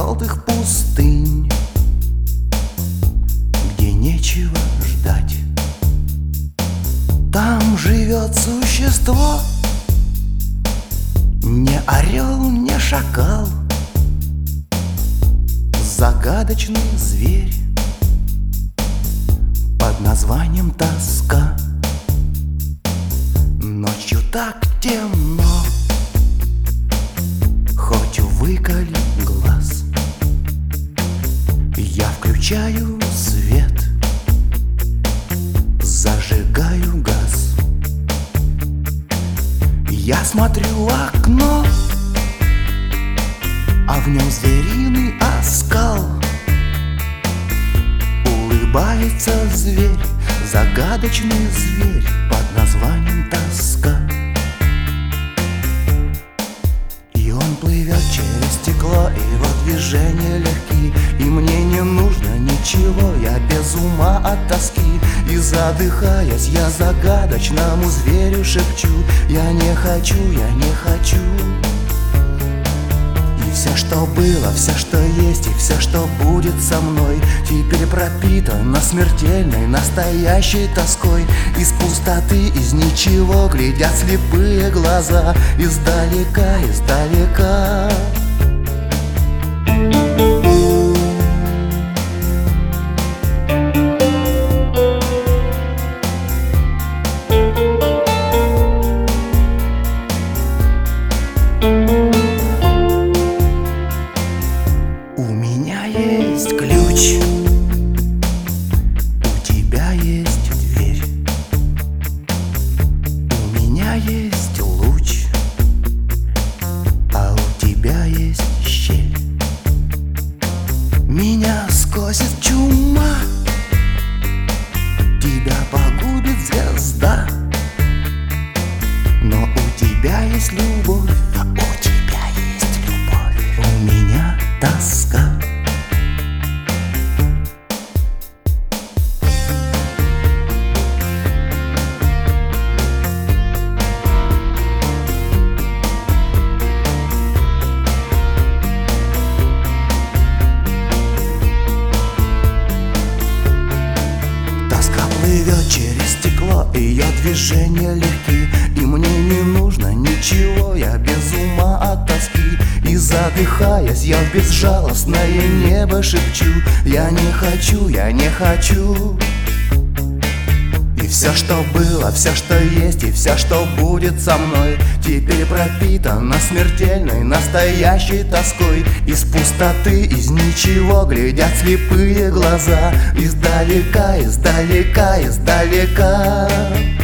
желтых пустынь, где нечего ждать. Там живет существо, не орел, не шакал, загадочный зверь под названием тоска. Ночью так темно, хоть выколи глаз, я включаю свет, зажигаю газ. Я смотрю в окно, а в нем звериный оскал. Улыбается зверь, загадочный зверь под названием тоска. И он плывет через стекло, его движения легки, и мне не нужно ничего, я без ума от тоски. И задыхаясь, я загадочному зверю шепчу: я не хочу, я не хочу. И все, что было, все, что есть, и все, что будет со мной, теперь пропитано смертельной, настоящей тоской. Из пустоты, из ничего глядят слепые глаза, издалека, издалека. У меня есть ключ, у тебя есть дверь, у меня есть луч, а у тебя есть щель. Меня скосит чума, тебя погубит звезда, но у тебя есть любовь, а у тебя есть любовь. У меня тоска. Тоска плывет через стекло, ее движения легки, и мне не нужно ничего, я без ума от тоски. И задыхаясь, я в безжалостное небо шепчу: я не хочу, я не хочу. И все, что было, все, что есть, и все, что будет со мной, теперь пропитано смертельной, настоящей тоской. Из пустоты, из ничего глядят слепые глаза, издалека, издалека, издалека.